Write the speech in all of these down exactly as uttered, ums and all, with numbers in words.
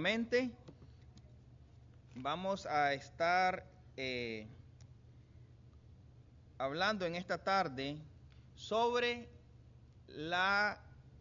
nuevamente. Vamos a estar eh, hablando en esta tarde sobre la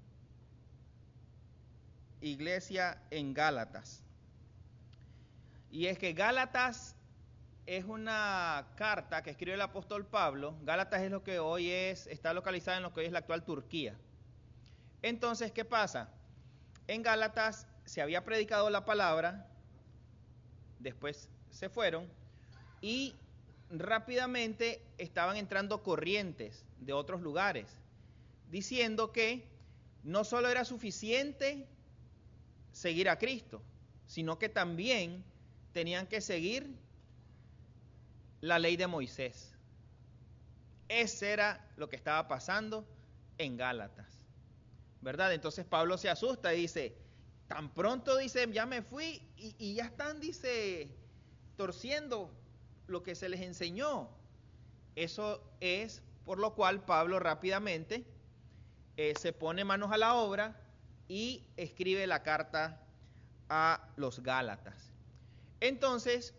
iglesia en Gálatas. Y es que Gálatas es una carta que escribe el apóstol Pablo. Gálatas es lo que hoy es, está localizada en lo que hoy es la actual Turquía. Entonces, ¿qué pasa? En Gálatas se había predicado la palabra, después se fueron y rápidamente estaban entrando corrientes de otros lugares, diciendo que no solo era suficiente seguir a Cristo, sino que también tenían que seguir la ley de Moisés. Ese era lo que estaba pasando en Gálatas, ¿verdad? Entonces Pablo se asusta y dice, tan pronto, dice, ya me fui y, y ya están, dice, torciendo lo que se les enseñó. Eso es por lo cual Pablo rápidamente eh, se pone manos a la obra y escribe la carta a los Gálatas. Entonces,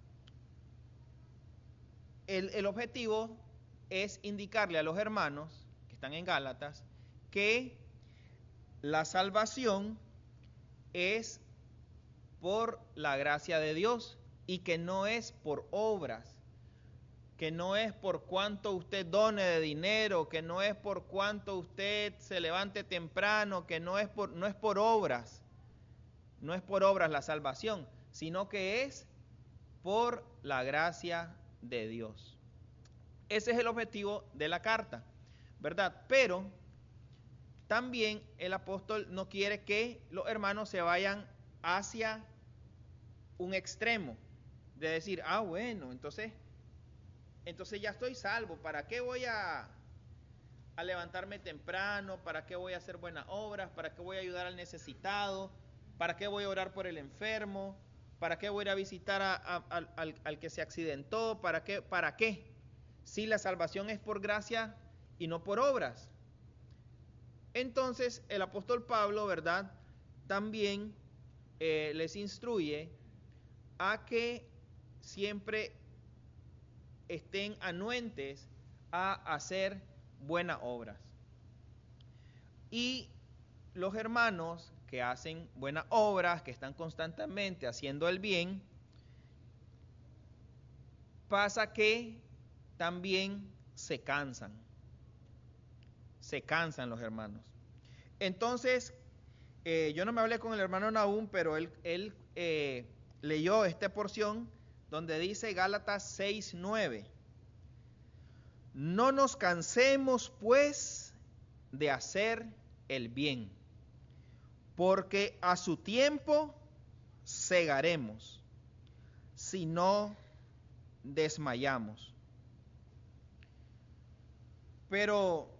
el, el objetivo es indicarle a los hermanos que están en Gálatas que la salvación es por la gracia de Dios y que no es por obras, que no es por cuánto usted done de dinero, que no es por cuánto usted se levante temprano, que no es por, no es por obras, no es por obras la salvación, sino que es por la gracia de Dios. Ese es el objetivo de la carta, ¿verdad? Pero también el apóstol no quiere que los hermanos se vayan hacia un extremo de decir, ah, bueno, entonces, entonces ya estoy salvo, ¿para qué voy a, a levantarme temprano? ¿Para qué voy a hacer buenas obras? ¿Para qué voy a ayudar al necesitado? ¿Para qué voy a orar por el enfermo? ¿Para qué voy a ir a visitar a, a, al, al, al que se accidentó? ¿Para qué? ¿Para qué? Si la salvación es por gracia y no por obras. Entonces el apóstol Pablo, ¿verdad? También eh, les instruye a que siempre estén anuentes a hacer buenas obras. Y los hermanos que hacen buenas obras, que están constantemente haciendo el bien, pasa que también se cansan. Se cansan los hermanos. Entonces, eh, yo no me hablé con el hermano Nahum, pero él, él eh, leyó esta porción donde dice Gálatas seis nueve. No nos cansemos, pues, de hacer el bien, porque a su tiempo segaremos, si no desmayamos. Pero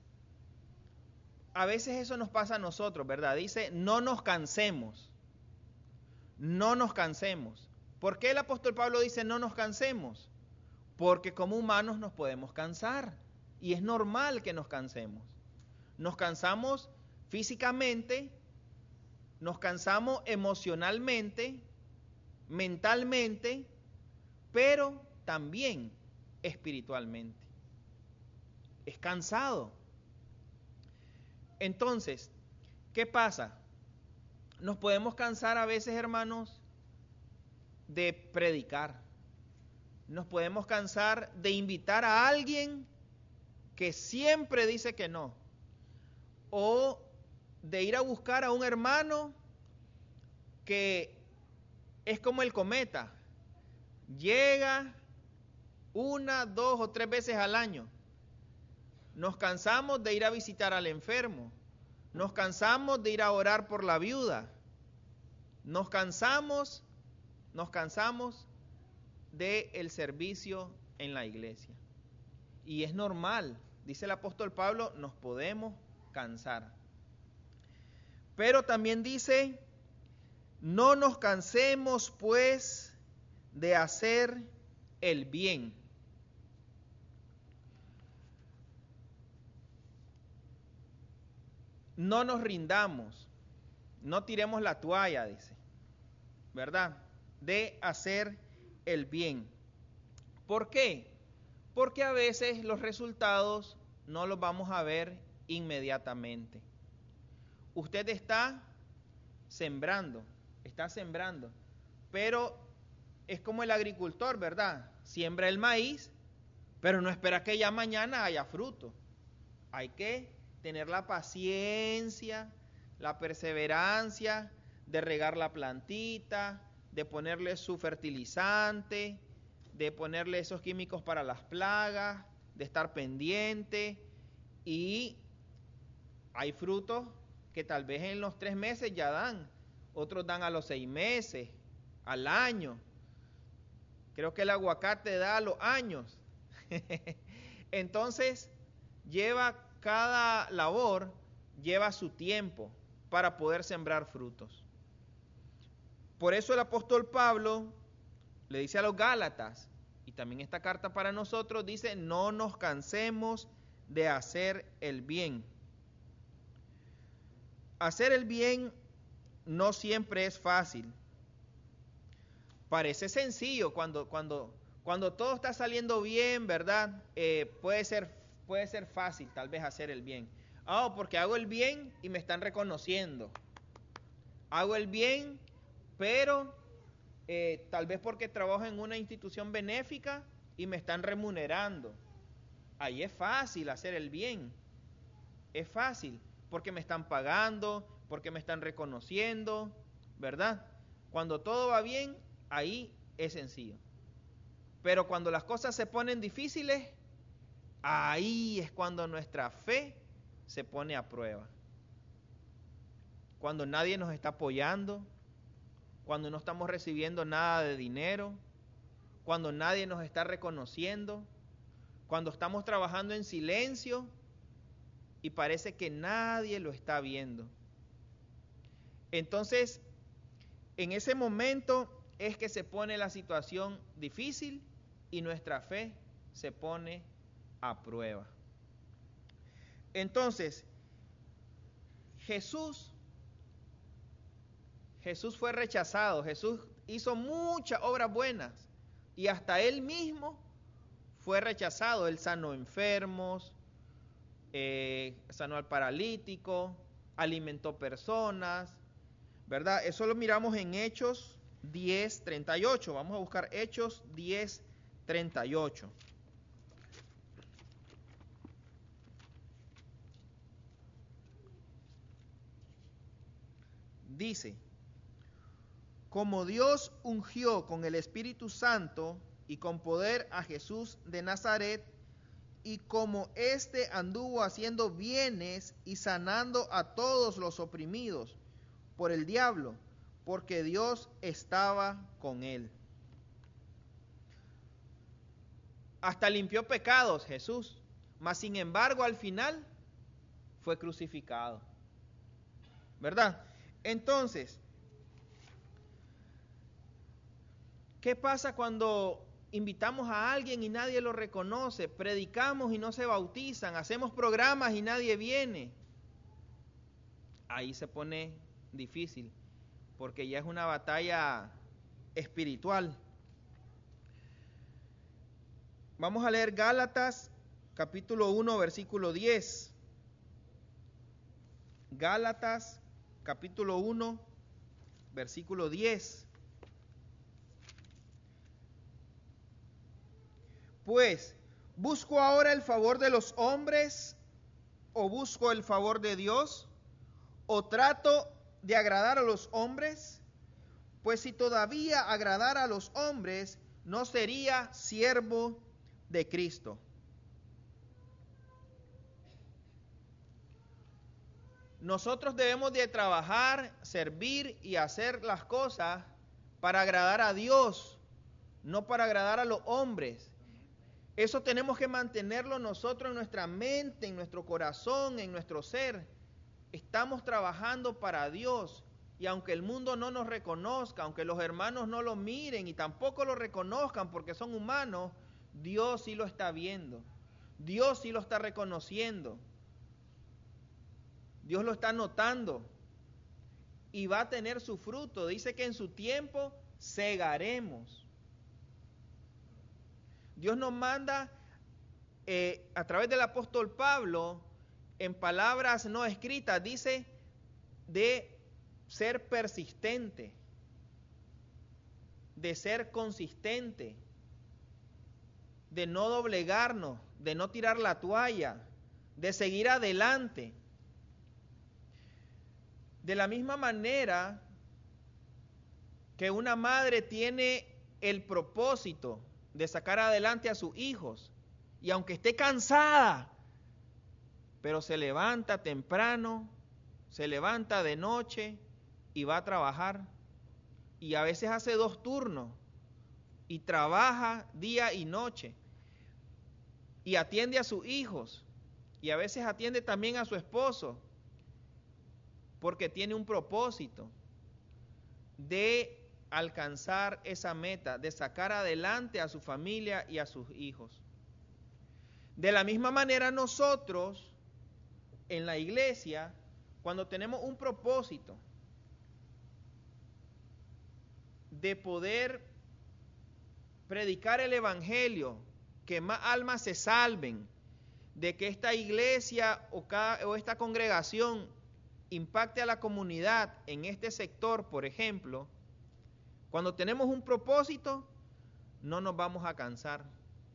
a veces eso nos pasa a nosotros, ¿verdad? Dice, no nos cansemos, no nos cansemos. ¿Por qué el apóstol Pablo dice no nos cansemos? Porque como humanos nos podemos cansar y es normal que nos cansemos. Nos cansamos físicamente, nos cansamos emocionalmente, mentalmente, pero también espiritualmente. Es cansado. Entonces, ¿qué pasa? Nos podemos cansar a veces, hermanos, de predicar. Nos podemos cansar de invitar a alguien que siempre dice que no. O de ir a buscar a un hermano que es como el cometa. Llega una, dos o tres veces al año. Nos cansamos de ir a visitar al enfermo. Nos cansamos de ir a orar por la viuda. Nos cansamos, nos cansamos del servicio en la iglesia. Y es normal, dice el apóstol Pablo, nos podemos cansar. Pero también dice, no nos cansemos pues de hacer el bien. No nos rindamos, no tiremos la toalla, dice. ¿verdad? De hacer el bien. ¿Por qué? Porque a veces los resultados no los vamos a ver inmediatamente. Usted está sembrando, está sembrando, pero es como el agricultor, ¿verdad? Siembra el maíz, pero no espera que ya mañana haya fruto. Hay que tener la paciencia, la perseverancia de regar la plantita, de ponerle su fertilizante, de ponerle esos químicos para las plagas, de estar pendiente. Y hay frutos que tal vez en los tres meses ya dan, otros dan a los seis meses, al año. Creo que el aguacate da a los años. Entonces, lleva cada labor, lleva su tiempo para poder sembrar frutos. Por eso el apóstol Pablo le dice a los Gálatas, y también esta carta para nosotros dice, no nos cansemos de hacer el bien. Hacer el bien no siempre es fácil. Parece sencillo cuando, cuando, cuando todo está saliendo bien, ¿verdad? Eh, puede ser, puede ser fácil tal vez hacer el bien. Ah, oh, porque hago el bien y me están reconociendo. Hago el bien, pero eh, tal vez porque trabajo en una institución benéfica y me están remunerando. Ahí es fácil hacer el bien. Es fácil, porque me están pagando, porque me están reconociendo, ¿verdad? Cuando todo va bien, ahí es sencillo. Pero cuando las cosas se ponen difíciles, ahí es cuando nuestra fe se pone a prueba. Cuando nadie nos está apoyando, cuando no estamos recibiendo nada de dinero, cuando nadie nos está reconociendo, cuando estamos trabajando en silencio y parece que nadie lo está viendo. Entonces, en ese momento es que se pone la situación difícil y nuestra fe se pone a prueba. Entonces, Jesús, Jesús fue rechazado, Jesús hizo muchas obras buenas y hasta él mismo fue rechazado. Él sanó enfermos, eh, sanó al paralítico, alimentó personas, ¿verdad? Eso lo miramos en Hechos diez, treinta y ocho. Vamos a buscar Hechos diez, treinta y ocho. Dice, como Dios ungió con el Espíritu Santo y con poder a Jesús de Nazaret, y como éste anduvo haciendo bienes y sanando a todos los oprimidos por el diablo, porque Dios estaba con él. Hasta limpió pecados Jesús, mas sin embargo al final fue crucificado. ¿Verdad? Entonces, ¿qué pasa cuando invitamos a alguien y nadie lo reconoce? Predicamos y no se bautizan, hacemos programas y nadie viene. Ahí se pone difícil, porque ya es una batalla espiritual. Vamos a leer Gálatas capítulo uno, versículo diez. Gálatas capítulo uno, versículo diez. Pues, ¿busco ahora el favor de los hombres o busco el favor de Dios? ¿O trato de agradar a los hombres? Pues si todavía agradara a los hombres, no sería siervo de Cristo. Nosotros debemos de trabajar, servir y hacer las cosas para agradar a Dios, no para agradar a los hombres. Eso tenemos que mantenerlo nosotros en nuestra mente, en nuestro corazón, en nuestro ser. Estamos trabajando para Dios, y aunque el mundo no nos reconozca, aunque los hermanos no lo miren y tampoco lo reconozcan porque son humanos, Dios sí lo está viendo. Dios sí lo está reconociendo. Dios lo está notando. y va a tener su fruto. Dice que en su tiempo segaremos. Dios nos manda eh, a través del apóstol Pablo, en palabras no escritas, dice de ser persistente, de ser consistente, de no doblegarnos, de no tirar la toalla, de seguir adelante. De la misma manera que una madre tiene el propósito de sacar adelante a sus hijos, y aunque esté cansada, pero se levanta temprano, se levanta de noche y va a trabajar, y a veces hace dos turnos, y trabaja día y noche, y atiende a sus hijos, y a veces atiende también a su esposo, porque tiene un propósito de alcanzar esa meta, de sacar adelante a su familia y a sus hijos. De la misma manera nosotros, en la iglesia, cuando tenemos un propósito de poder predicar el evangelio, que más almas se salven, de que esta iglesia o, cada, o esta congregación impacte a la comunidad en este sector, por ejemplo, cuando tenemos un propósito, no nos vamos a cansar,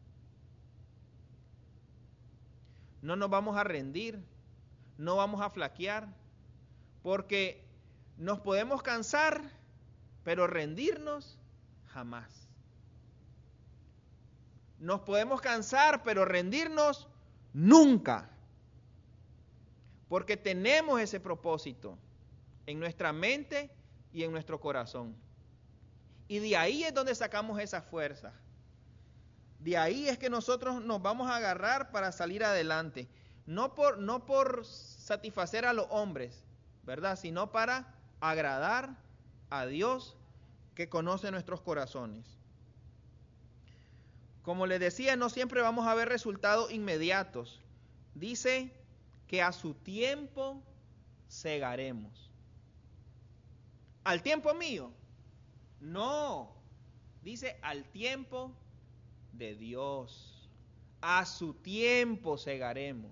no nos vamos a rendir, no vamos a flaquear, porque nos podemos cansar, pero rendirnos jamás. Nos podemos cansar, pero rendirnos nunca. Porque tenemos ese propósito en nuestra mente y en nuestro corazón. Y de ahí es donde sacamos esa fuerza. De ahí es que nosotros nos vamos a agarrar para salir adelante. No por, no por satisfacer a los hombres, ¿verdad? Sino para agradar a Dios que conoce nuestros corazones. Como les decía, no siempre vamos a ver resultados inmediatos. Dice que a su tiempo segaremos. ¿Al tiempo mío? No. Dice al tiempo de Dios. A su tiempo segaremos.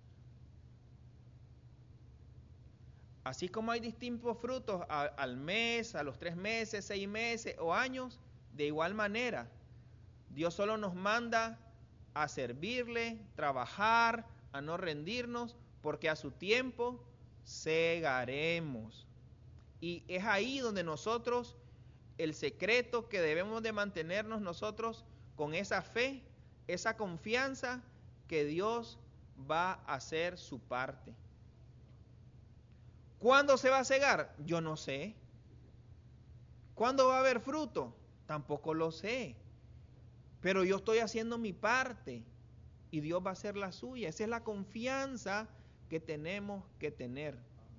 Así como hay distintos frutos a, al mes, a los tres meses, seis meses o años, de igual manera, Dios solo nos manda a servirle, trabajar, a no rendirnos, porque a su tiempo segaremos. Y es ahí donde nosotros, el secreto que debemos de mantenernos nosotros con esa fe, esa confianza que Dios va a hacer su parte. ¿Cuándo se va a cegar? Yo no sé. ¿Cuándo va a haber fruto? Tampoco lo sé. Pero yo estoy haciendo mi parte y Dios va a hacer la suya. Esa es la confianza que tenemos que tener.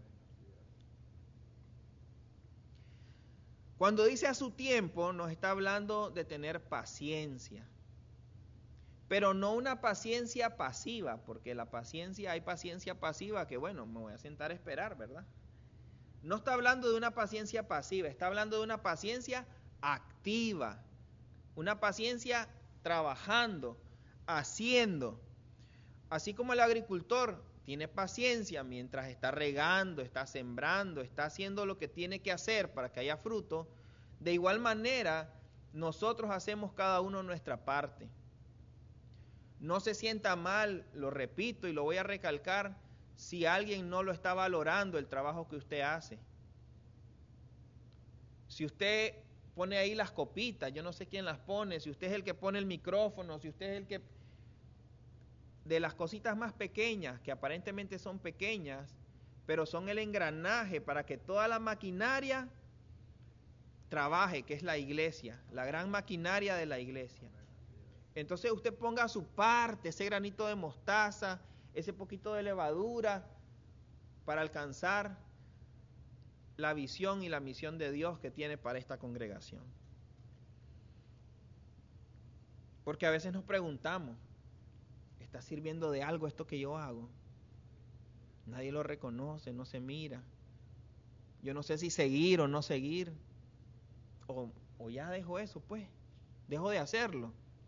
Cuando dice a su tiempo, nos está hablando de tener paciencia. Pero no una paciencia pasiva, porque la paciencia, hay paciencia pasiva que, bueno, me voy a sentar a esperar, ¿verdad? No está hablando de una paciencia pasiva, está hablando de una paciencia activa. Una paciencia trabajando, haciendo. Así como el agricultor tiene paciencia mientras está regando, está sembrando, está haciendo lo que tiene que hacer para que haya fruto, de igual manera nosotros hacemos cada uno nuestra parte. No se sienta mal, lo repito y lo voy a recalcar, si alguien no lo está valorando el trabajo que usted hace. Si usted pone ahí las copitas, yo no sé quién las pone, si usted es el que pone el micrófono, si usted es el que... de las cositas más pequeñas, que aparentemente son pequeñas, pero son el engranaje para que toda la maquinaria trabaje, que es la iglesia, la gran maquinaria de la iglesia. Entonces usted ponga su parte, ese granito de mostaza, ese poquito de levadura, para alcanzar la visión y la misión de Dios que tiene para esta congregación. Porque a veces nos preguntamos, ¿está sirviendo de algo esto que yo hago? Nadie lo reconoce, no se mira. yo no sé si seguir o no seguir, o, o ya dejo eso, pues, dejo de hacerlo.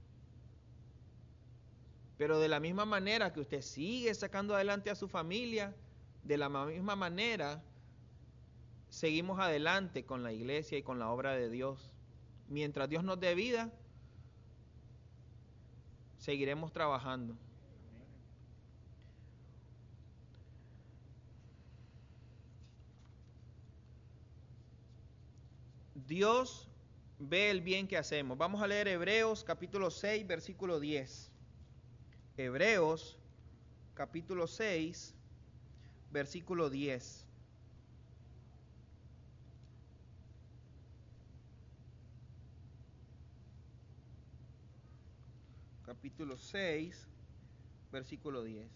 Pero de la misma manera que usted sigue sacando adelante a su familia, de la misma manera seguimos adelante con la iglesia y con la obra de Dios. Mientras Dios nos dé vida, seguiremos trabajando. Dios ve el bien que hacemos. Vamos a leer Hebreos capítulo seis, versículo diez. Hebreos capítulo seis, versículo diez. Capítulo seis, versículo diez.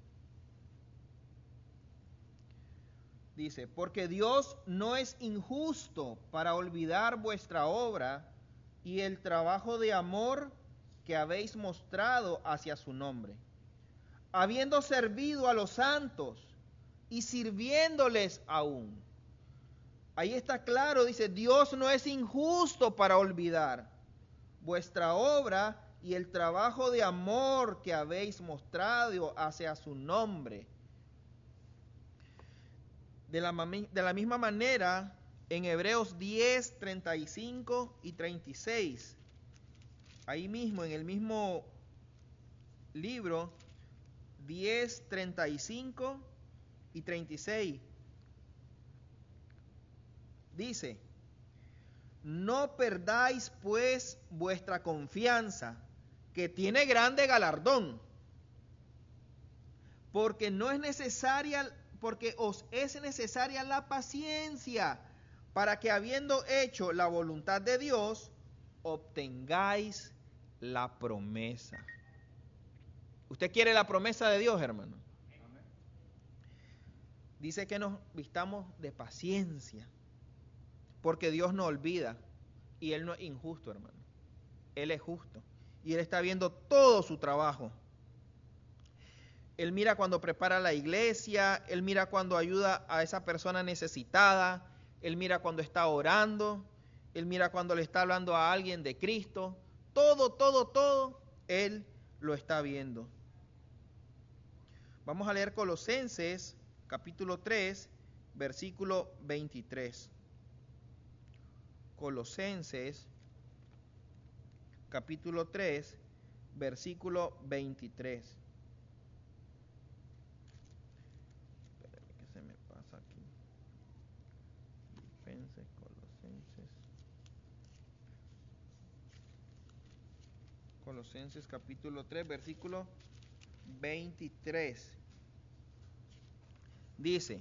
Dice, porque Dios no es injusto para olvidar vuestra obra y el trabajo de amor que habéis mostrado hacia su nombre, habiendo servido a los santos y sirviéndoles aún. Ahí está claro, dice, Dios no es injusto para olvidar vuestra obra y el trabajo de amor que habéis mostrado hacia su nombre. De la, de la misma manera, en Hebreos diez, treinta y cinco y treinta y seis, ahí mismo, en el mismo libro, diez, treinta y cinco y treinta y seis, dice, no perdáis pues vuestra confianza, que tiene grande galardón, porque no es necesaria, porque os es necesaria la paciencia, para que habiendo hecho la voluntad de Dios, obtengáis la promesa. ¿Usted quiere la promesa de Dios, hermano? Amén. Dice que nos vistamos de paciencia, porque Dios no olvida, y Él no es injusto, hermano. Él es justo, y Él está viendo todo su trabajo. Él mira cuando prepara la iglesia, Él mira cuando ayuda a esa persona necesitada, Él mira cuando está orando, Él mira cuando le está hablando a alguien de Cristo. Todo, todo, todo, Él lo está viendo. Vamos a leer Colosenses, capítulo tres, versículo veintitrés. Colosenses, capítulo tres, versículo veintitrés. Colosenses, Colosenses capítulo tres, versículo veintitrés. Dice,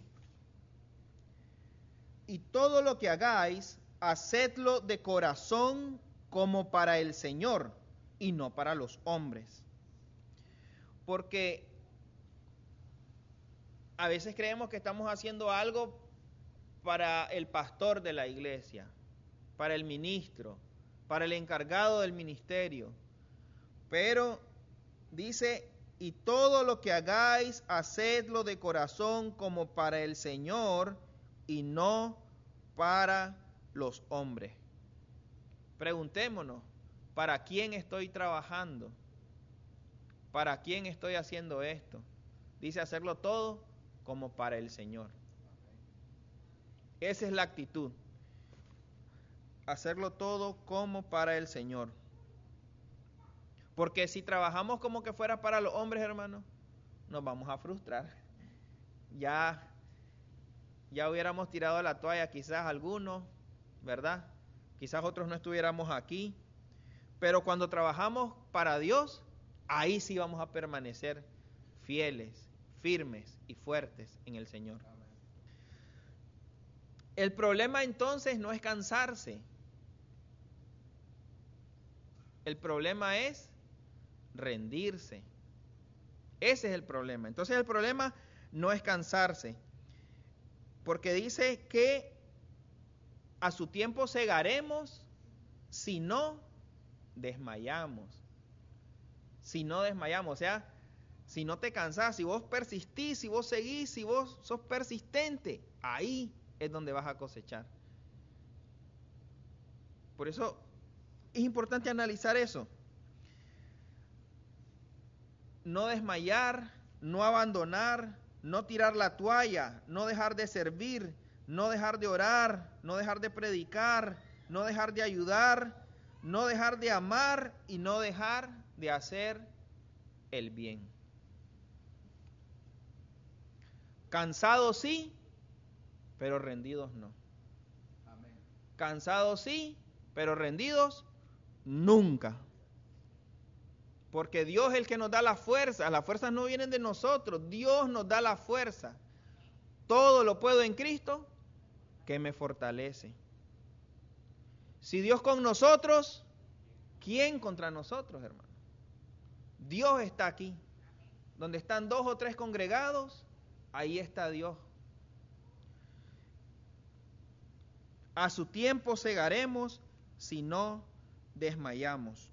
y todo lo que hagáis, hacedlo de corazón como para el Señor y no para los hombres. Porque a veces creemos que estamos haciendo algo para el pastor de la iglesia, para el ministro, para el encargado del ministerio. Pero dice, y todo lo que hagáis, hacedlo de corazón como para el Señor y no para los hombres. Preguntémonos, ¿para quién estoy trabajando? ¿Para quién estoy haciendo esto? Dice hacerlo todo como para el Señor. Esa es la actitud. Hacerlo todo como para el Señor. Porque si trabajamos como que fuera para los hombres, hermanos, nos vamos a frustrar. Ya, ya hubiéramos tirado la toalla quizás algunos, ¿verdad? Quizás otros no estuviéramos aquí. Pero cuando trabajamos para Dios, ahí sí vamos a permanecer fieles, firmes y fuertes en el Señor. El problema entonces no es cansarse. El problema es rendirse. Ese es el problema. Entonces el problema no es cansarse. Porque dice que a su tiempo segaremos si no desmayamos. Si no desmayamos. O sea, si no te cansás, si vos persistís, si vos seguís, si vos sos persistente, ahí es donde vas a cosechar. Por eso es importante analizar eso. No desmayar, no abandonar, no tirar la toalla, no dejar de servir, no dejar de orar, no dejar de predicar, no dejar de ayudar, no dejar de amar y no dejar de hacer el bien. Cansados sí, pero rendidos no. Amén. Cansados sí, pero rendidos nunca. Porque Dios es el que nos da la fuerza. Las fuerzas no vienen de nosotros. Dios nos da la fuerza. Todo lo puedo en Cristo que me fortalece. Si Dios con nosotros, ¿quién contra nosotros, hermano? Dios está aquí. Donde están dos o tres congregados, ahí está Dios. A su tiempo segaremos si no desmayamos.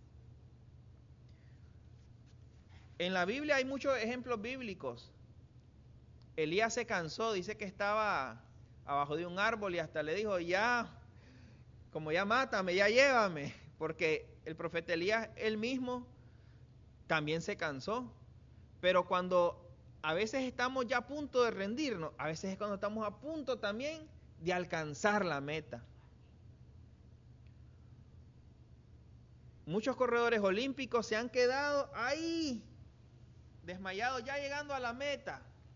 En la Biblia hay muchos ejemplos bíblicos. Elías se cansó, dice que estaba abajo de un árbol y hasta le dijo, ya, como ya mátame, ya llévame, porque el profeta Elías, él mismo, también se cansó. Pero cuando a veces estamos ya a punto de rendirnos, a veces es cuando estamos a punto también de alcanzar la meta. Muchos corredores olímpicos se han quedado ahí, desmayados, ya llegando a la meta.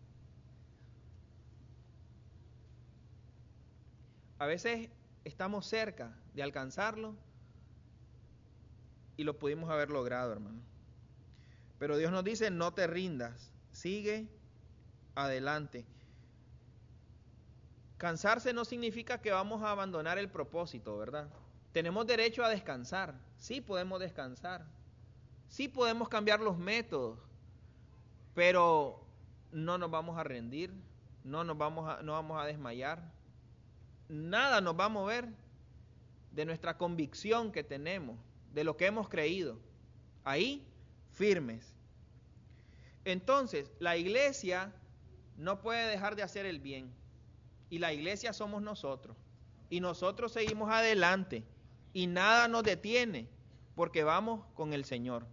A veces estamos cerca de alcanzarlo y lo pudimos haber logrado, hermano. Pero Dios nos dice, no te rindas, sigue adelante. Cansarse no significa que vamos a abandonar el propósito, ¿verdad? Tenemos derecho a descansar, sí podemos descansar, sí podemos cambiar los métodos, pero no nos vamos a rendir, no nos vamos a, no vamos a desmayar, nada nos va a mover de nuestra convicción que tenemos, de lo que hemos creído, ahí firmes. Entonces, la iglesia no puede dejar de hacer el bien, y la iglesia somos nosotros, y nosotros seguimos adelante, y nada nos detiene, porque vamos con el Señor.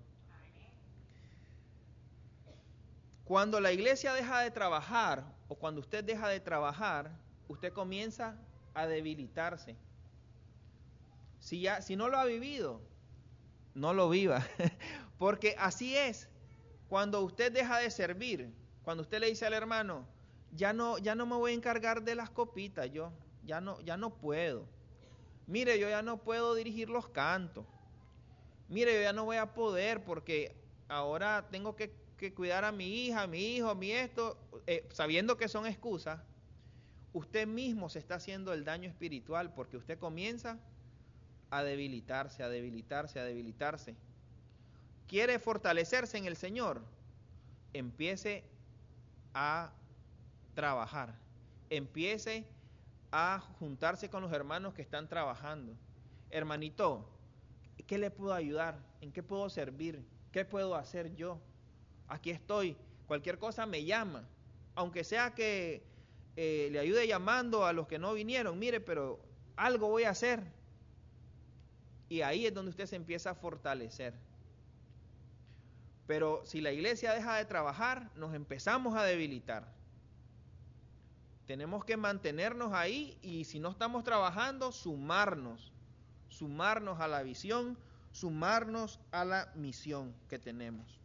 Cuando la iglesia deja de trabajar, o cuando usted deja de trabajar, usted comienza a debilitarse. Si, ya, si no lo ha vivido, no lo viva, porque así es. Cuando usted deja de servir, cuando usted le dice al hermano, ya no, ya no me voy a encargar de las copitas, yo ya no, ya no puedo. Mire, yo ya no puedo dirigir los cantos. Mire, yo ya no voy a poder porque ahora tengo que, que cuidar a mi hija, a mi hijo, a mi esto, eh, sabiendo que son excusas. Usted mismo se está haciendo el daño espiritual porque usted comienza a debilitarse, a debilitarse, a debilitarse. ¿Quiere fortalecerse en el Señor? Empiece a trabajar. Empiece a juntarse con los hermanos que están trabajando. Hermanito, ¿qué le puedo ayudar? ¿En qué puedo servir? ¿Qué puedo hacer yo? Aquí estoy. Cualquier cosa me llama. Aunque sea que eh, le ayude llamando a los que no vinieron. Mire, pero algo voy a hacer. Y ahí es donde usted se empieza a fortalecer. Pero si la iglesia deja de trabajar, nos empezamos a debilitar. Tenemos que mantenernos ahí y si no estamos trabajando, sumarnos. Sumarnos a la visión, sumarnos a la misión que tenemos.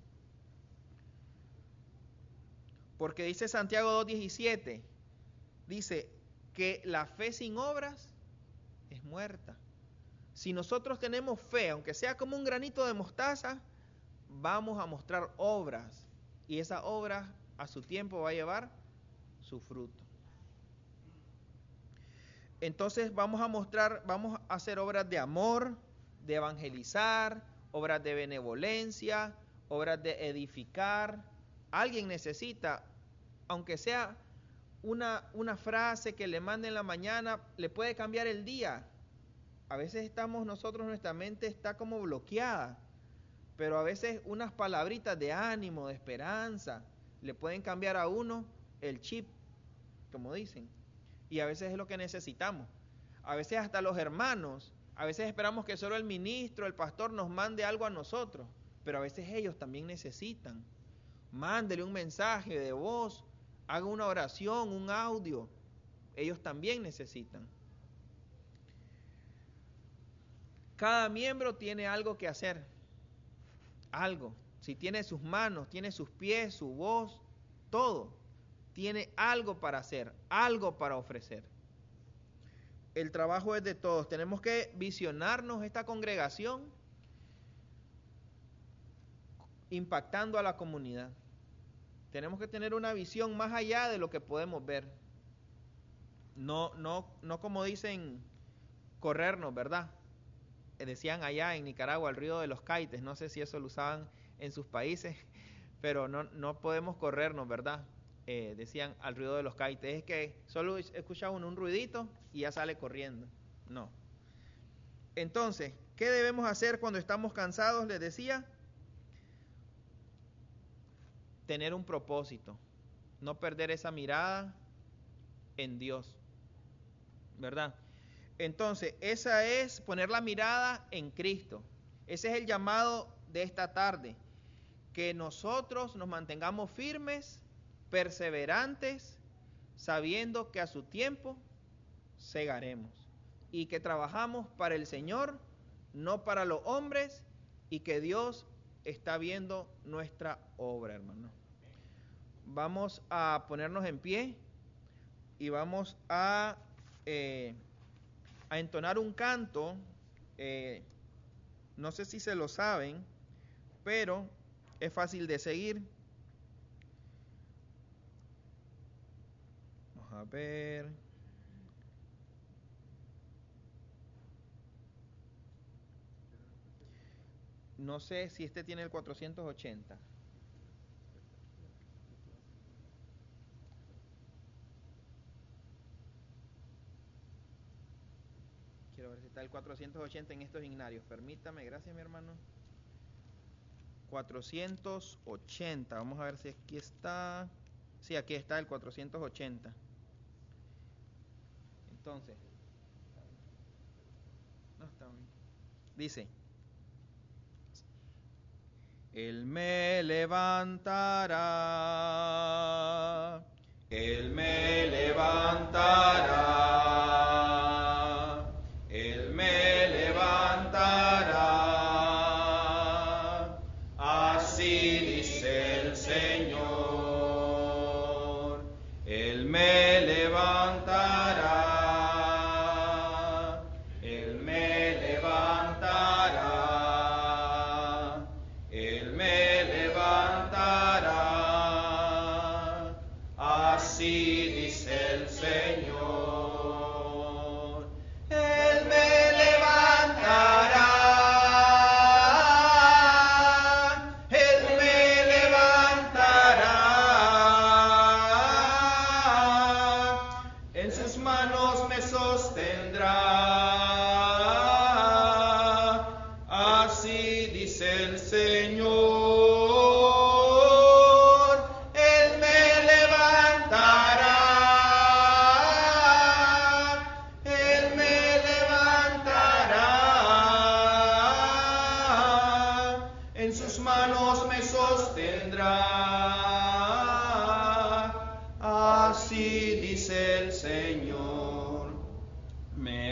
Porque dice Santiago dos diecisiete, dice que la fe sin obras es muerta. Si nosotros tenemos fe, aunque sea como un granito de mostaza, vamos a mostrar obras y esa obra a su tiempo va a llevar su fruto. Entonces vamos a mostrar, vamos a hacer obras de amor, de evangelizar, obras de benevolencia, obras de edificar. Alguien necesita, aunque sea una, una frase que le mande en la mañana, le puede cambiar el día. A veces estamos nosotros, nuestra mente está como bloqueada, pero a veces unas palabritas de ánimo, de esperanza, le pueden cambiar a uno el chip, como dicen. Y a veces es lo que necesitamos. A veces hasta los hermanos, a veces esperamos que solo el ministro, el pastor nos mande algo a nosotros, pero a veces ellos también necesitan. Mándele un mensaje de voz, haga una oración, un audio. Ellos también necesitan. Cada miembro tiene algo que hacer. Algo. Si tiene sus manos, tiene sus pies, su voz, todo. Tiene algo para hacer, algo para ofrecer. El trabajo es de todos. Tenemos que visionarnos esta congregación impactando a la comunidad. Tenemos que tener una visión más allá de lo que podemos ver. No, no, no como dicen, corrernos, ¿verdad? Decían allá en Nicaragua el río de los Caites, no sé si eso lo usaban en sus países, pero no, no podemos corrernos, ¿verdad? Eh, decían al río de los Caites, es que solo escucha uno un ruidito y ya sale corriendo. No. Entonces, ¿qué debemos hacer cuando estamos cansados? Les decía, tener un propósito, no perder esa mirada en Dios, ¿verdad? Entonces, esa es poner la mirada en Cristo. Ese es el llamado de esta tarde, que nosotros nos mantengamos firmes, perseverantes, sabiendo que a su tiempo segaremos y que trabajamos para el Señor, no para los hombres, y que Dios está viendo nuestra obra, hermano. Vamos a ponernos en pie y vamos a, eh, a entonar un canto. Eh, no sé si se lo saben, pero es fácil de seguir. Vamos a ver. No sé si este tiene el cuatrocientos ochenta. Quiero ver si está el cuatrocientos ochenta en estos hignarios. Permítame, gracias mi hermano. cuatrocientos ochenta. Vamos a ver si aquí está. Sí, aquí está el cuatrocientos ochenta. Entonces. No está bien. Dice. Él me levantará. Él me levantará. Él me levantará. Así dice el Señor. Él me levantará. Él me levantará. Él me levantará. Así dice el Señor. Él me levantará. Él me levantará. En sus manos me sostendrá. Así dice el Señor. Él me levantará. Él me levantará. En sus manos me sostendrá. Así dice el Señor. Me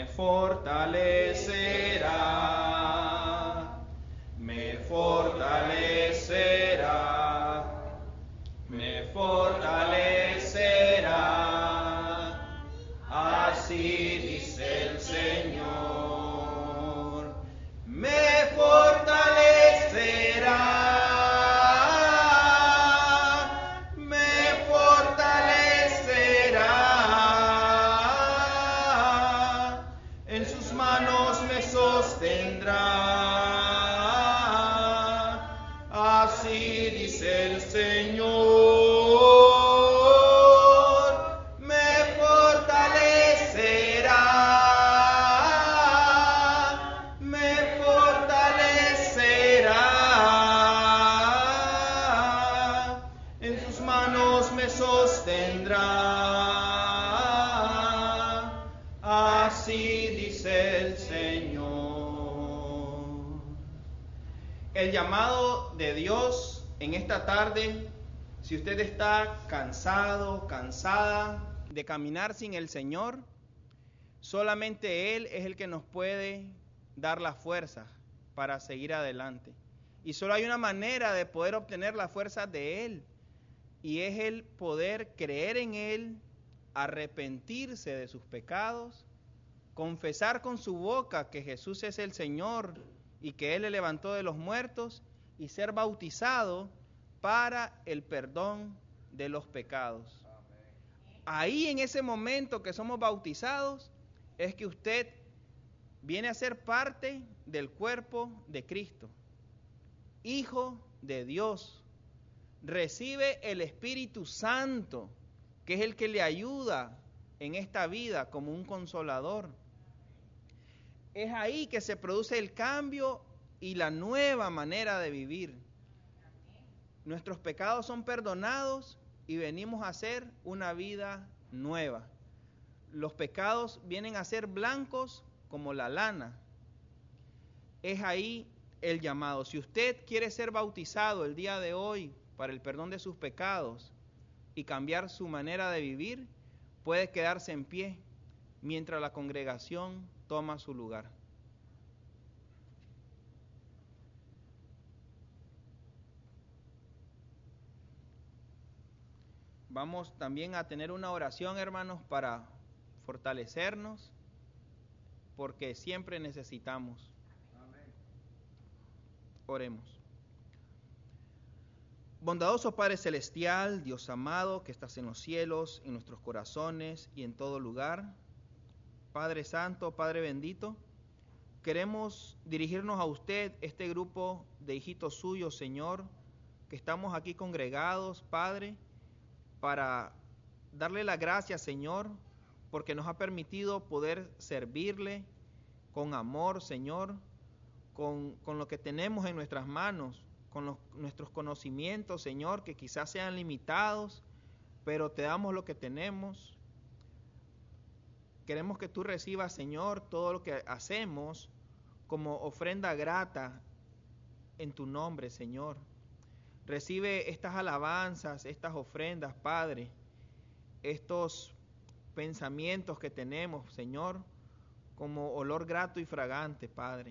fortalecerá. Me fortalecerá. Me fortalecerá. Así dice el Señor. Me fortalecerá. Me fortalecerá. En sus manos me sostendrá. Así dice el Señor. Me fortalecerá. Me fortalecerá. En sus manos me sostendrá. El llamado de Dios en esta tarde, si usted está cansado, cansada de caminar sin el Señor, solamente Él es el que nos puede dar la fuerza para seguir adelante. Y solo hay una manera de poder obtener la fuerza de Él, y es el poder creer en Él, arrepentirse de sus pecados, confesar con su boca que Jesús es el Señor y que Él le levantó de los muertos, y ser bautizado para el perdón de los pecados. Ahí, en ese momento que somos bautizados, es que usted viene a ser parte del cuerpo de Cristo, hijo de Dios. Recibe el Espíritu Santo, que es el que le ayuda en esta vida como un consolador. Es ahí que se produce el cambio y la nueva manera de vivir. Nuestros pecados son perdonados y venimos a hacer una vida nueva. Los pecados vienen a ser blancos como la lana. Es ahí el llamado. Si usted quiere ser bautizado el día de hoy para el perdón de sus pecados y cambiar su manera de vivir, puede quedarse en pie mientras la congregación toma su lugar. Vamos también a tener una oración, hermanos, para fortalecernos, porque siempre necesitamos. Amén. Oremos. Bondadoso Padre Celestial, Dios amado, que estás en los cielos, en nuestros corazones y en todo lugar. Padre Santo, Padre bendito, queremos dirigirnos a usted, este grupo de hijitos suyos, Señor, que estamos aquí congregados, Padre, para darle las gracias, Señor, porque nos ha permitido poder servirle con amor, Señor, con, con lo que tenemos en nuestras manos, con los, nuestros conocimientos, Señor, que quizás sean limitados, pero te damos lo que tenemos. Queremos que tú recibas, Señor, todo lo que hacemos como ofrenda grata en tu nombre, Señor. Recibe estas alabanzas, estas ofrendas, Padre, estos pensamientos que tenemos, Señor, como olor grato y fragante, Padre.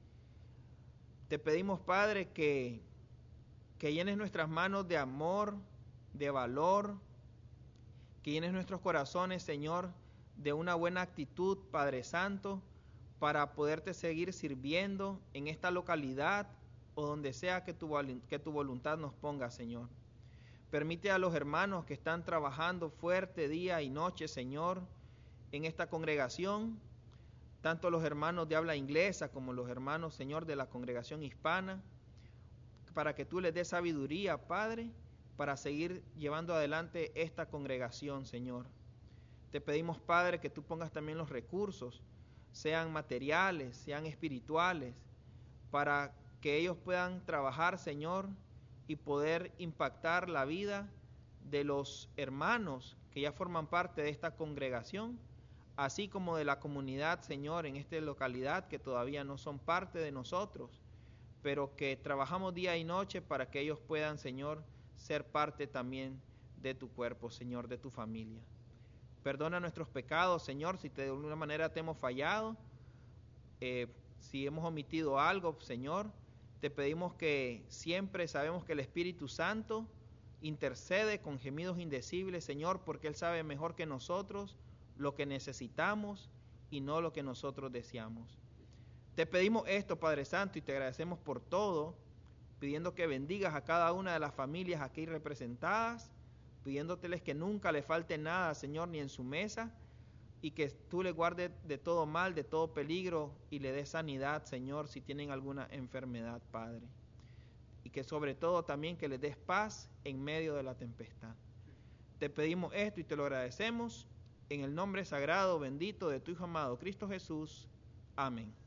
Te pedimos, Padre, que, que llenes nuestras manos de amor, de valor, que llenes nuestros corazones, Señor, de una buena actitud, Padre Santo, para poderte seguir sirviendo en esta localidad o donde sea que tu, que tu voluntad nos ponga, Señor. Permite a los hermanos que están trabajando fuerte día y noche, Señor, en esta congregación, tanto los hermanos de habla inglesa como los hermanos, Señor, de la congregación hispana, para que tú les des sabiduría, Padre, para seguir llevando adelante esta congregación, Señor. Te pedimos, Padre, que tú pongas también los recursos, sean materiales, sean espirituales, para que ellos puedan trabajar, Señor, y poder impactar la vida de los hermanos que ya forman parte de esta congregación, así como de la comunidad, Señor, en esta localidad que todavía no son parte de nosotros, pero que trabajamos día y noche para que ellos puedan, Señor, ser parte también de tu cuerpo, Señor, de tu familia. Perdona nuestros pecados, Señor, si de alguna manera te hemos fallado, eh, si hemos omitido algo, Señor. Te pedimos que siempre sabemos que el Espíritu Santo intercede con gemidos indecibles, Señor, porque Él sabe mejor que nosotros lo que necesitamos y no lo que nosotros deseamos. Te pedimos esto, Padre Santo, y te agradecemos por todo, pidiendo que bendigas a cada una de las familias aquí representadas, pidiéndoteles que nunca le falte nada, Señor, ni en su mesa, y que tú le guardes de todo mal, de todo peligro, y le des sanidad, Señor, si tienen alguna enfermedad, Padre. Y que sobre todo también que les des paz en medio de la tempestad. Te pedimos esto y te lo agradecemos en el nombre sagrado, bendito de tu Hijo amado, Cristo Jesús. Amén.